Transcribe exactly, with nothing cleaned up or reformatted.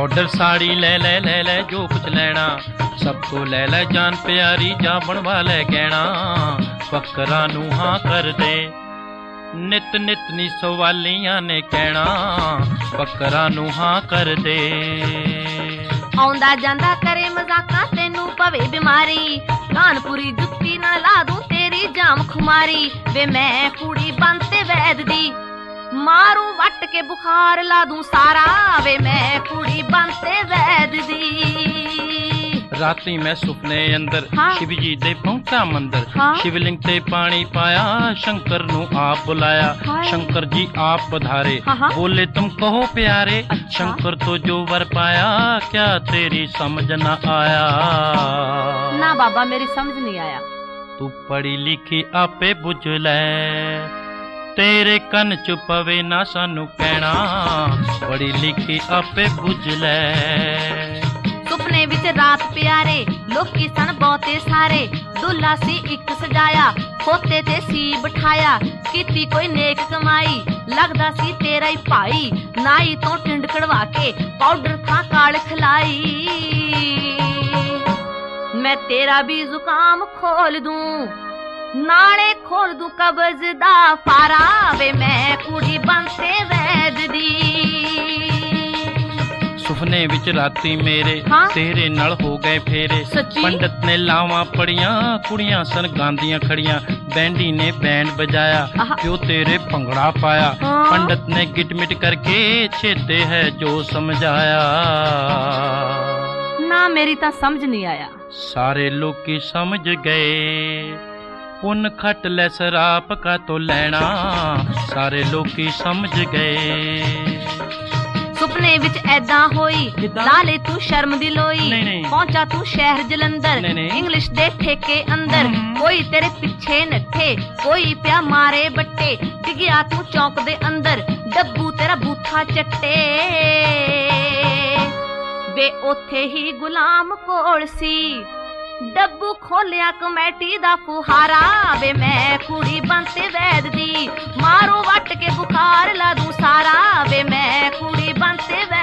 Powder sari ले ले ले ले जो कुछ लेना, सबको ले ले जान प्यारी जा बनवा ले गहना। फकरा नू हाँ कर दे नित नित नी सवालियां ने कहना, फकरा नू हाँ कर दे। आउंदा जांदा करे मजाका तेनू पवे बीमारी, कानपुरी जुत्ती ना ला दूं तेरी जाम खुमारी। वे मैं कुड़ी बनते वैद दी मारू वट के बुखार ला दूं सारा, वे मैं कुड़ी बनते वैद दी। राती मैं सुपने अंदर हाँ? शिव जी दे पहुंचा मंदिर, हाँ? शिवलिंग ते पानी पाया, शंकर नू आप बुलाया। हाँ? शंकर जी आप पधारे, हाँ हाँ? बोले तुम कहो प्यारे। अच्छा? शंकर तो जो वर पाया क्या तेरी समझ न आया। ना बाबा मेरी समझ नहीं आया। तू पढ़ी लिखी आपे बुझ ले, तेरे कन च पवे ना सानू कहना, पढ़ी लिखी आपे बुझ ले। सुपने विच रात प्यारे लोकी सन बहुते सारे, दुल्हा सी इक सजाया खोते ते सी बिठाया। कीती कोई नेक कमाई लगदा सी तेरा ही भाई, नाई तो टिंड कड़वा के पाउडर था काल खिलाई। मैं तेरा भी जुकाम खोल दूं नाले खोल दूं कब्ज दा फारा, वे मैं कुड़ी बनते वैद दी। सुपने विच राती मेरे हाँ? तेरे नल हो गए फेरे। सच्ची? पंडित ने लावां पड़ियां कुड़ियां सन गांदियां खड़ियां, बैंडी ने बैंड बजाया जो तेरे भंगड़ा पाया। हाँ? पंडित ने गिट मिट करके छेते है जो समझाया। ना मेरी ता समझ नहीं आया। सारे लोग की समझ गए पुन खट ले शराप का तो लेना, सारे लोग की समझ गए। सुपने विच ऐदा होई लाले तू शर्म दी लोई, नहीं, नहीं। पहुंचा तू शहर जलंधर, नहीं, नहीं। इंग्लिश दे ठेके अंदर। कोई तेरे पिछे नठे कोई प्या मारे बट्टे, डिगया तू चौक दे अंदर डब्बू तेरा बूथा चट्टे। वे ओथे ही गुलाम कोल सी डब्बू खोलिया कमेटी दा फुहारा, वे मैं कुड़ी बनते वैद दी मारो वट के बुखार ला दूं सारा, वे मैं कुड़ी बनते वैद